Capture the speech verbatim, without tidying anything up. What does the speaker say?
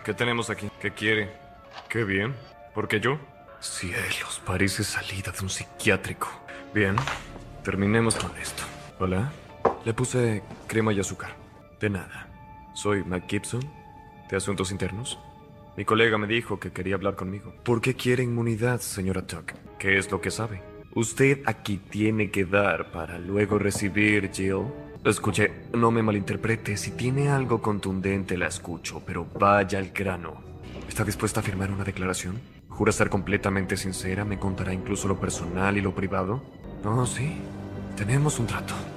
¿Qué tenemos aquí? ¿Qué quiere? Qué bien. ¿Por qué yo? Cielos, parece salida de un psiquiátrico. Bien, terminemos con esto. Hola. Le puse crema y azúcar. De nada. Soy Mac Gibson, de Asuntos Internos. Mi colega me dijo que quería hablar conmigo. ¿Por qué quiere inmunidad, señora Tuck? ¿Qué es lo que sabe? Usted aquí tiene que dar para luego recibir, Jill. Escuche, no me malinterprete. Si tiene algo contundente, la escucho, pero vaya al grano. ¿Está dispuesta a firmar una declaración? ¿Jura ser completamente sincera? ¿Me contará incluso lo personal y lo privado? Oh, sí. Tenemos un trato.